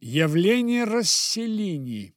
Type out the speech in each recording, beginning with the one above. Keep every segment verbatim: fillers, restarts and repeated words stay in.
Явление Росселлини.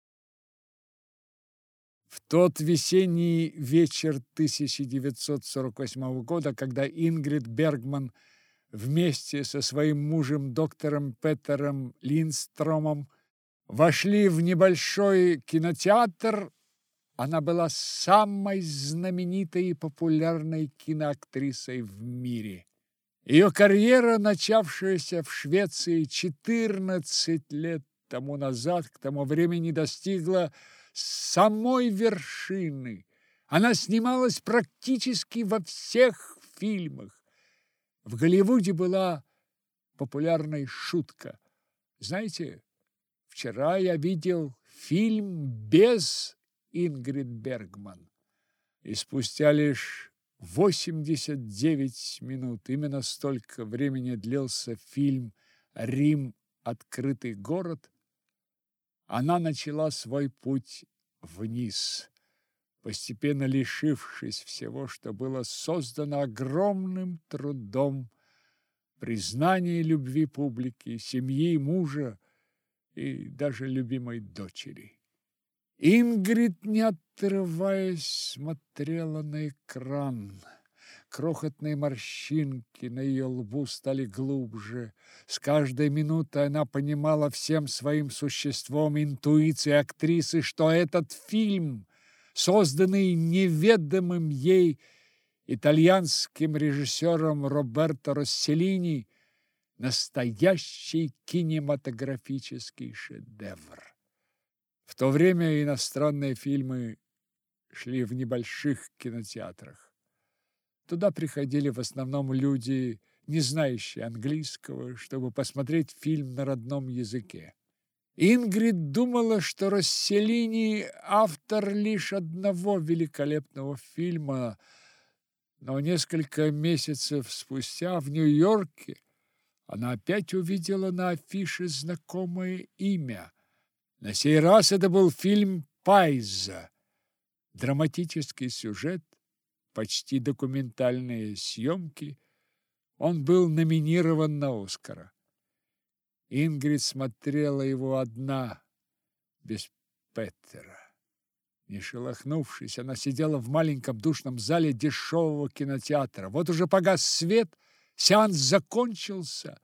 В тот весенний вечер тысяча девятьсот сорок восьмого года, когда Ингрид Бергман вместе со своим мужем доктором Петером Линдстромом вошли в небольшой кинотеатр, она была самой знаменитой и популярной киноактрисой в мире. Ее карьера, начавшаяся в Швеции четырнадцать лет тому назад, к тому времени достигла самой вершины. Она снималась практически во всех фильмах. В Голливуде была популярная шутка. Знаете, вчера я видел фильм без Ингрид Бергман. И спустя лишь восемьдесят девять минут, именно столько времени длился фильм «Рим. Открытый город», она начала свой путь вниз, постепенно лишившись всего, что было создано огромным трудом, признания любви публики, семьи, мужа и даже любимой дочери. Ингрид, не отрываясь, смотрела на экран. Крохотные морщинки на ее лбу стали глубже. С каждой минутой она понимала всем своим существом, интуицией актрисы, что этот фильм, созданный неведомым ей итальянским режиссером Роберто Росселлини, настоящий кинематографический шедевр. В то время иностранные фильмы шли в небольших кинотеатрах. Туда приходили в основном люди, не знающие английского, чтобы посмотреть фильм на родном языке. Ингрид думала, что Росселлини – автор лишь одного великолепного фильма, но несколько месяцев спустя в Нью-Йорке она опять увидела на афише знакомое имя. На сей раз это был фильм «Пайза». Драматический сюжет, почти документальные съемки. Он был номинирован на Оскара. Ингрид смотрела его одна, без Петера. Не шелохнувшись, она сидела в маленьком душном зале дешевого кинотеатра. Вот уже погас свет, сеанс закончился.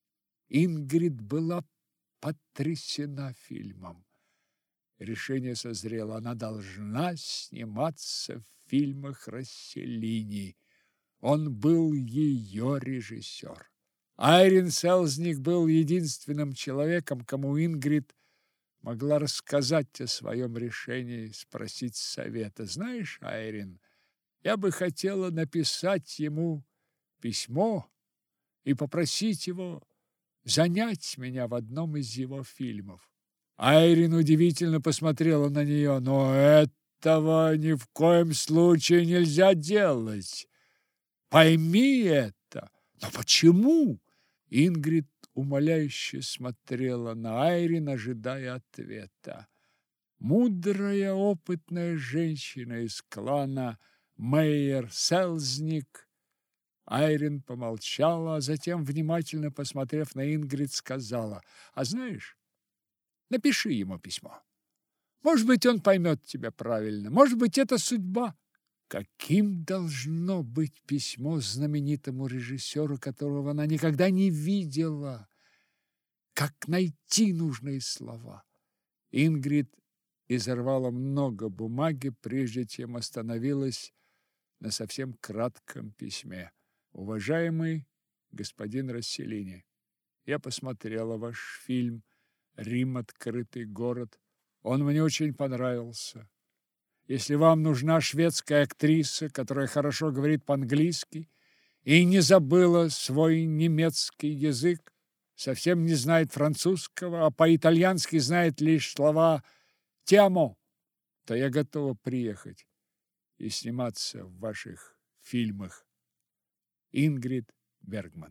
Ингрид была потрясена фильмом. Решение созрело. Она должна сниматься в фильмах Росселлини. Он был ее режиссер. Айрин Селзник был единственным человеком, кому Ингрид могла рассказать о своем решении, спросить совета. Знаешь, Айрин, я бы хотела написать ему письмо и попросить его занять меня в одном из его фильмов. Айрин удивительно посмотрела на нее. Но этого ни в коем случае нельзя делать. Пойми это. Но почему? Ингрид умоляюще смотрела на Айрин, ожидая ответа. Мудрая, опытная женщина из клана Мейер-Селзник. Айрин помолчала, а затем, внимательно посмотрев на Ингрид, сказала: «А знаешь, напиши ему письмо. Может быть, он поймет тебя правильно. Может быть, это судьба». Каким должно быть письмо знаменитому режиссеру, которого она никогда не видела? Как найти нужные слова? Ингрид изорвала много бумаги, прежде чем остановилась на совсем кратком письме. «Уважаемый господин Росселлини, я посмотрела ваш фильм «Рим. Открытый город». Он мне очень понравился. Если вам нужна шведская актриса, которая хорошо говорит по-английски и не забыла свой немецкий язык, совсем не знает французского, а по-итальянски знает лишь слова «тямо», то я готова приехать и сниматься в ваших фильмах. Ингрид Бергман.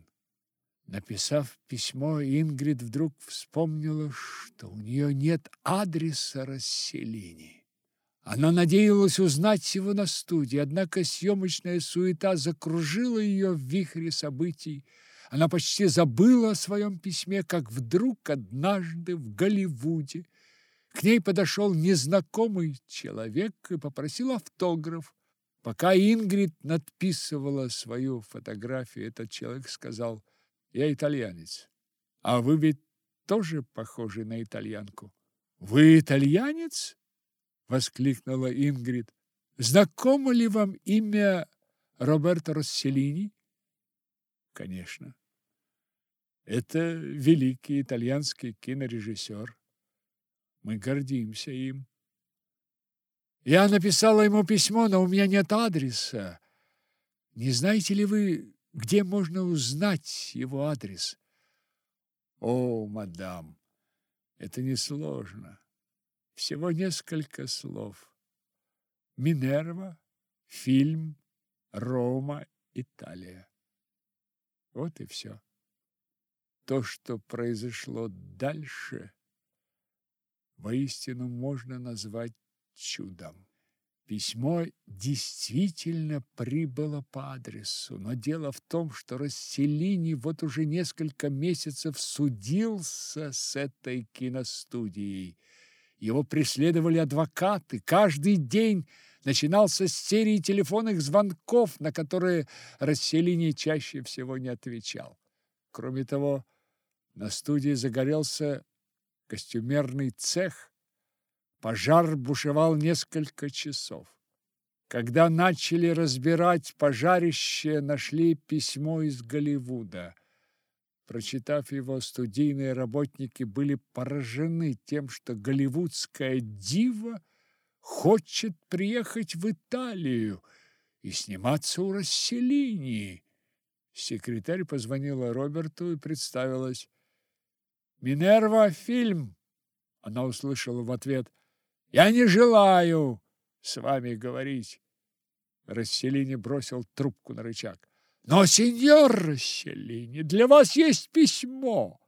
Написав письмо, Ингрид вдруг вспомнила, что у нее нет адреса Росселлини. Она надеялась узнать его на студии, однако съемочная суета закружила ее в вихре событий. Она почти забыла о своем письме, как вдруг однажды в Голливуде к ней подошел незнакомый человек и попросил автограф. Пока Ингрид надписывала свою фотографию, этот человек сказал: «Я итальянец, а вы ведь тоже похожи на итальянку». «Вы итальянец?» – воскликнула Ингрид. «Знакомо ли вам имя Роберто Росселлини?» «Конечно. Это великий итальянский кинорежиссер. Мы гордимся им. Я написала ему письмо, но у меня нет адреса. Не знаете ли вы, где можно узнать его адрес?» «О, мадам, это несложно. Всего несколько слов. Минерва, фильм, Рома, Италия. Вот и все. То, что произошло дальше, воистину можно назвать чудом». Письмо действительно прибыло по адресу, но дело в том, что Росселлини вот уже несколько месяцев судился с этой киностудией. Его преследовали адвокаты. Каждый день начинался с серии телефонных звонков, на которые Росселлини чаще всего не отвечал. Кроме того, на студии загорелся костюмерный цех. Пожар бушевал несколько часов. Когда начали разбирать пожарище, нашли письмо из Голливуда. Прочитав его, студийные работники были поражены тем, что голливудская дива хочет приехать в Италию и сниматься у Росселлини. Секретарь позвонила Роберту и представилась. «Минерва, фильм!» Она услышала в ответ: «Я не желаю с вами говорить». Росселлини бросил трубку на рычаг. «Но, сеньор Росселлини, для вас есть письмо».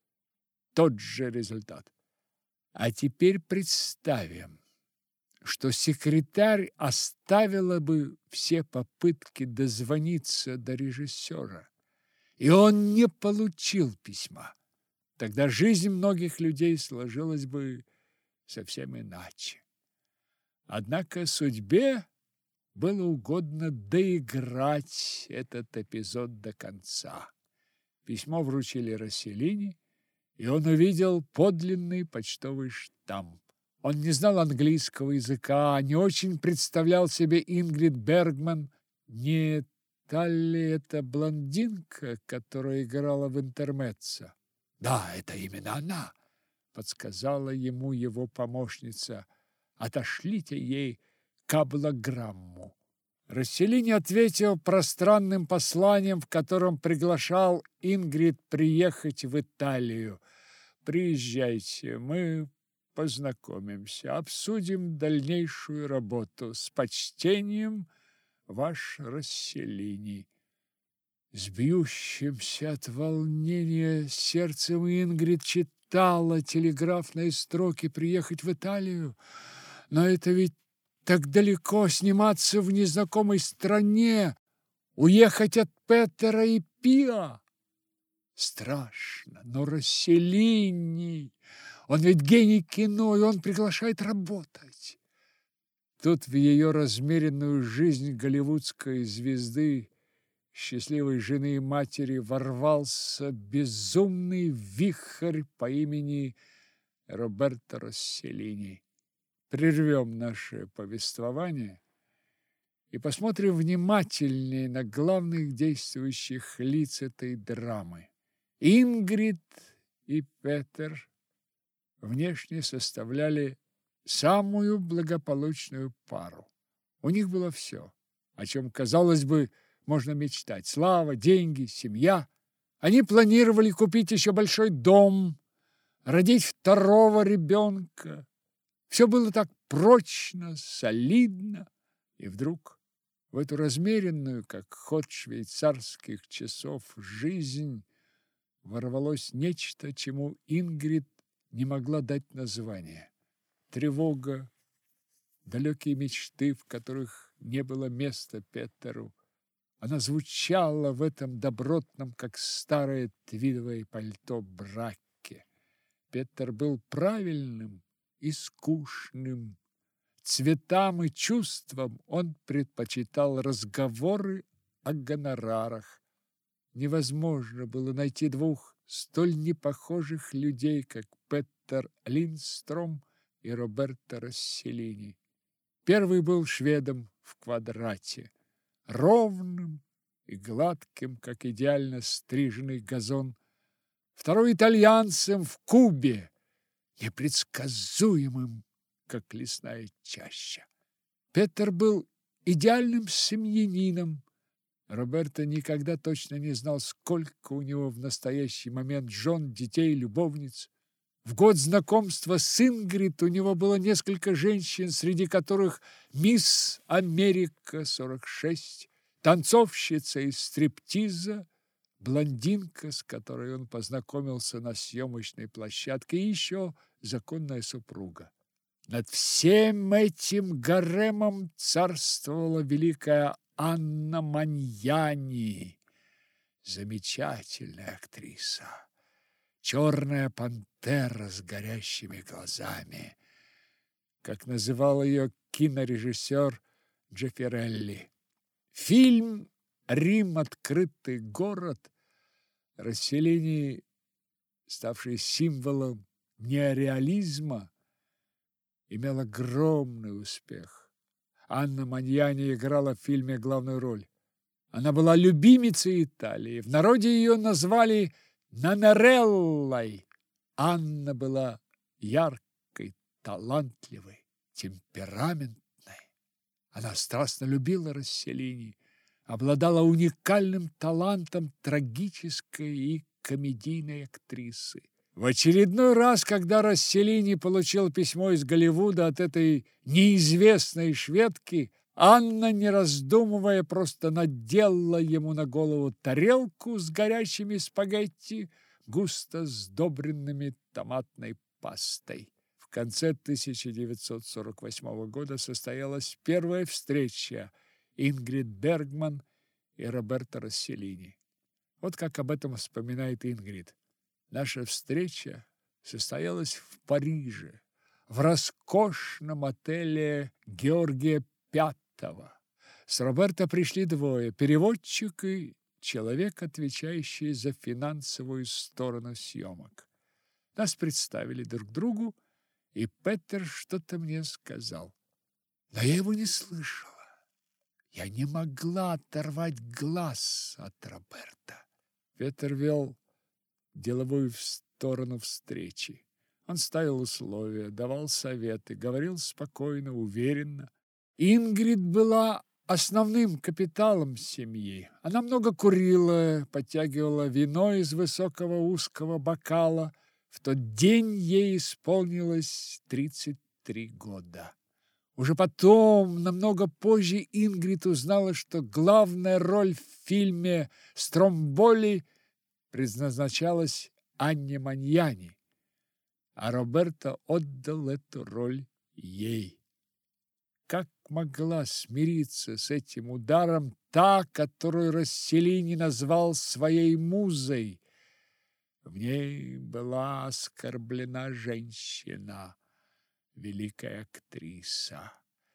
Тот же результат. А теперь представим, что секретарь оставила бы все попытки дозвониться до режиссера, и он не получил письма. Тогда жизнь многих людей сложилась бы совсем иначе. Однако судьбе было угодно доиграть этот эпизод до конца. Письмо вручили Росселлини, и он увидел подлинный почтовый штамп. Он не знал английского языка, не очень представлял себе Ингрид Бергман. Не та ли это блондинка, которая играла в интермеццо? «Да, это именно она», — подсказала ему его помощница. «Отошлите ей каблограмму». Росселлини ответил пространным посланием, в котором приглашал Ингрид приехать в Италию. «Приезжайте, мы познакомимся, обсудим дальнейшую работу. С почтением, ваш Росселлини». С бьющимся от волнения сердцем Ингрид читала телеграфные строки: «Приехать в Италию? Но это ведь так далеко, сниматься в незнакомой стране, уехать от Петера и Пиа. Страшно, но Росселлини, он ведь гений кино, и он приглашает работать». Тут в ее размеренную жизнь голливудской звезды, счастливой жены и матери, ворвался безумный вихрь по имени Роберто Росселлини. Прервем наше повествование и посмотрим внимательнее на главных действующих лиц этой драмы. Ингрид и Петер внешне составляли самую благополучную пару. У них было все, о чем, казалось бы, можно мечтать: слава, деньги, семья. Они планировали купить еще большой дом, родить второго ребенка. Все было так прочно, солидно, и вдруг в эту размеренную, как ход швейцарских часов, жизнь ворвалось нечто, чему Ингрид не могла дать название. Тревога, далекие мечты, в которых не было места Петеру, Она звучала в этом добротном, как старое твидовое пальто, браке. Петер был правильным и скучным. Цветам и чувствам он предпочитал разговоры о гонорарах. Невозможно было найти двух столь непохожих людей, как Петер Линдстром и Роберто Росселлини. Первый был шведом в квадрате, ровным и гладким, как идеально стриженный газон. Второй итальянцем в Кубе, непредсказуемым, как лесная чаща. Петер был идеальным семьянином. Роберто никогда точно не знал, сколько у него в настоящий момент жен, детей, любовниц. В год знакомства с Ингрид у него было несколько женщин, среди которых мисс Америка сорок шесть, танцовщица из стриптиза, блондинка, с которой он познакомился на съемочной площадке, и еще законная супруга. Над всем этим гаремом царствовала великая Анна Маньяни, замечательная актриса, черная пантера с горящими глазами, как называл ее кинорежиссер Джеффирелли. Фильм «Рим. Открытый город» Росселлини, ставший символом неореализма, имел огромный успех. Анна Маньяни играла в фильме главную роль. Она была любимицей Италии. В народе ее назвали Нанареллой. Анна была яркой, талантливой, темпераментной. Она страстно любила Росселлини, обладала уникальным талантом трагической и комедийной актрисы. В очередной раз, когда Росселлини получил письмо из Голливуда от этой неизвестной шведки, Анна, не раздумывая, просто надела ему на голову тарелку с горячими спагетти, густо сдобренными томатной пастой. В конце тысяча девятьсот сорок восьмого года состоялась первая встреча Ингрид Бергман и Роберто Росселлини. Вот как об этом вспоминает Ингрид. Наша встреча состоялась в Париже, в роскошном отеле Георгия Пятого. С Роберто пришли двое: переводчик и человек, отвечающий за финансовую сторону съемок. Нас представили друг другу, и Петер что-то мне сказал. Но я его не слышала. Я не могла оторвать глаз от Роберто. Петер вел деловую сторону встречи. Он ставил условия, давал советы, говорил спокойно, уверенно. Ингрид была основным капиталом семьи. Она много курила, подтягивала вино из высокого узкого бокала. В тот день ей исполнилось тридцать три года. Уже потом, намного позже, Ингрид узнала, что главная роль в фильме «Стромболи» предназначалась Анне Маньяни, а Роберто отдал эту роль ей. Как могла смириться с этим ударом та, которую Росселлини назвал своей музой? В ней была оскорблена женщина, великая актриса.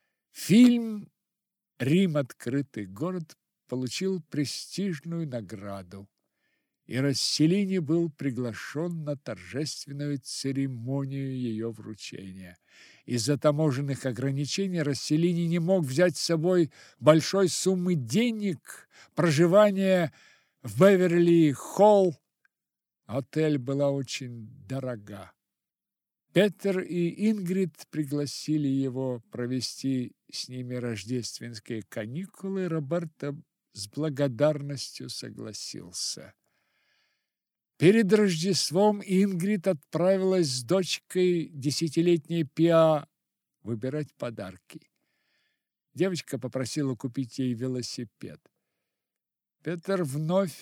Фильм «Рим. Открытый город» получил престижную награду, и Росселлини был приглашен на торжественную церемонию ее вручения. Из-за таможенных ограничений Росселлини не мог взять с собой большой суммы денег. Проживание в Беверли-Холл, отель, была очень дорога. Петер и Ингрид пригласили его провести с ними рождественские каникулы. Роберто с благодарностью согласился. Перед Рождеством Ингрид отправилась с дочкой, десятилетней Пиа, выбирать подарки. Девочка попросила купить ей велосипед. Петер вновь,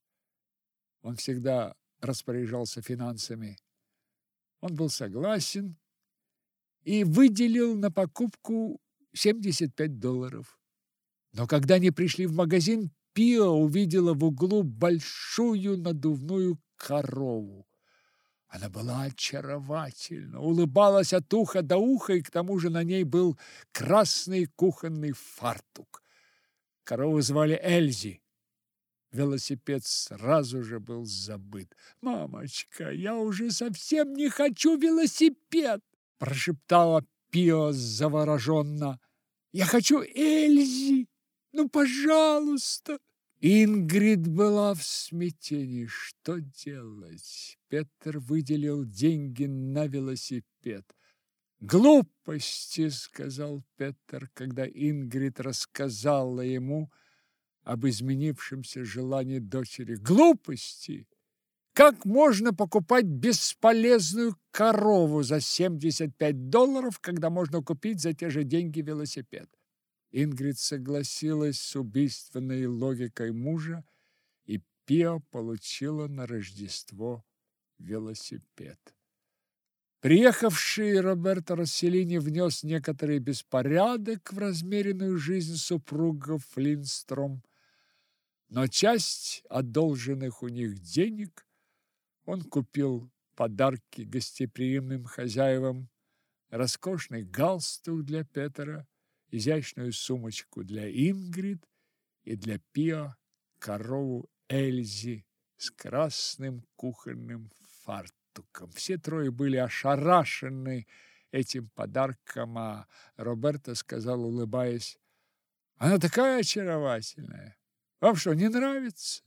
он всегда распоряжался финансами, он был согласен и выделил на покупку семьдесят пять долларов. Но когда они пришли в магазин, Пио увидела в углу большую надувную корову. Она была очаровательна, улыбалась от уха до уха, и к тому же на ней был красный кухонный фартук. Корову звали Эльзи. Велосипед сразу же был забыт. «Мамочка, я уже совсем не хочу велосипед!» прошептала Пио завороженно. «Я хочу Эльзи! Ну, пожалуйста!» Ингрид была в смятении. Что делать? Петр выделил деньги на велосипед. «Глупости!» — сказал Петр, когда Ингрид рассказала ему об изменившемся желании дочери. «Глупости! Как можно покупать бесполезную корову за семьдесят пять долларов, когда можно купить за те же деньги велосипед?» Ингрид согласилась с убийственной логикой мужа, и Пио получила на Рождество велосипед. Приехавший Роберто Росселлини внес некоторый беспорядок в размеренную жизнь супругов Линдстром, но часть одолженных у них денег он купил подарки гостеприимным хозяевам, роскошный галстук для Петра, изящную сумочку для Ингрид и для Пио корову Эльзи с красным кухонным фартуком. Все трое были ошарашены этим подарком, а Роберто сказал, улыбаясь: «Она такая очаровательная! Вам что, не нравится?»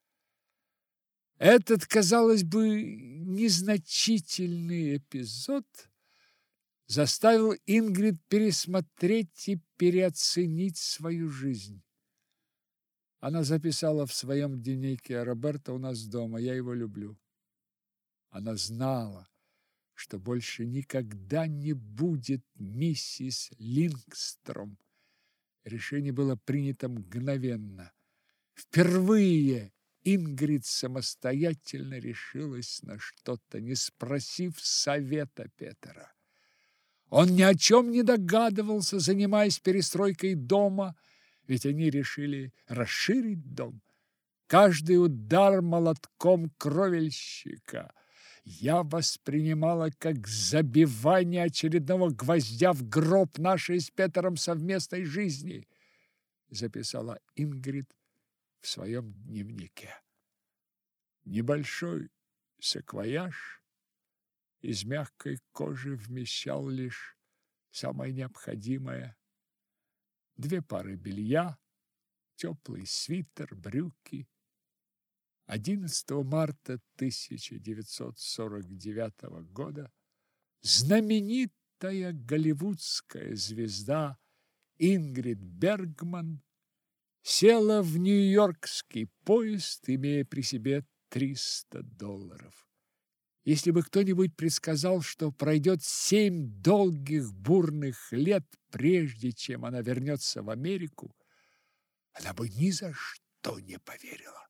Этот, казалось бы, незначительный эпизод заставил Ингрид пересмотреть и переоценить свою жизнь. Она записала в своем дневнике: «Роберто у нас дома, я его люблю». Она знала, что больше никогда не будет миссис Линдстром. Решение было принято мгновенно. Впервые Ингрид самостоятельно решилась на что-то, не спросив совета Петра. Он ни о чем не догадывался, занимаясь перестройкой дома, ведь они решили расширить дом. Каждый удар молотком кровельщика я воспринимала как забивание очередного гвоздя в гроб нашей с Петром совместной жизни, записала Ингрид в своем дневнике. Небольшой саквояж из мягкой кожи вмещал лишь самое необходимое: две пары белья, теплый свитер, брюки. одиннадцатого марта тысяча девятьсот сорок девятого года знаменитая голливудская звезда Ингрид Бергман села в нью-йоркский поезд, имея при себе триста долларов. Если бы кто-нибудь предсказал, что пройдет семь долгих бурных лет, прежде чем она вернется в Америку, она бы ни за что не поверила.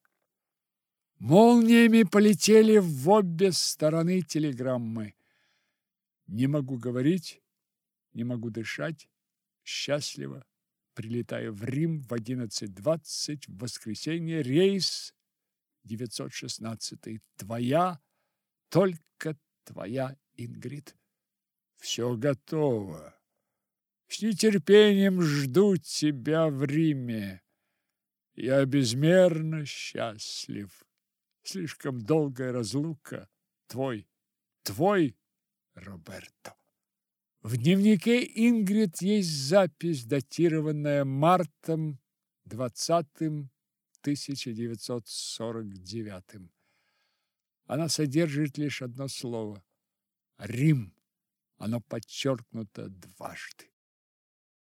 Молниями полетели в обе стороны телеграммы. Не могу говорить, не могу дышать, счастливо. Прилетаю в Рим в одиннадцать двадцать в воскресенье, рейс девятьсот шестнадцатый. Твоя, только твоя Ингрид. Все готово. С нетерпением жду тебя в Риме. Я безмерно счастлив. Слишком долгая разлука. Твой, твой Роберто. В дневнике Ингрид есть запись, датированная мартом двадцатым тысяча девятьсот сорок девятым. Она содержит лишь одно слово: Рим. Оно подчеркнуто дважды.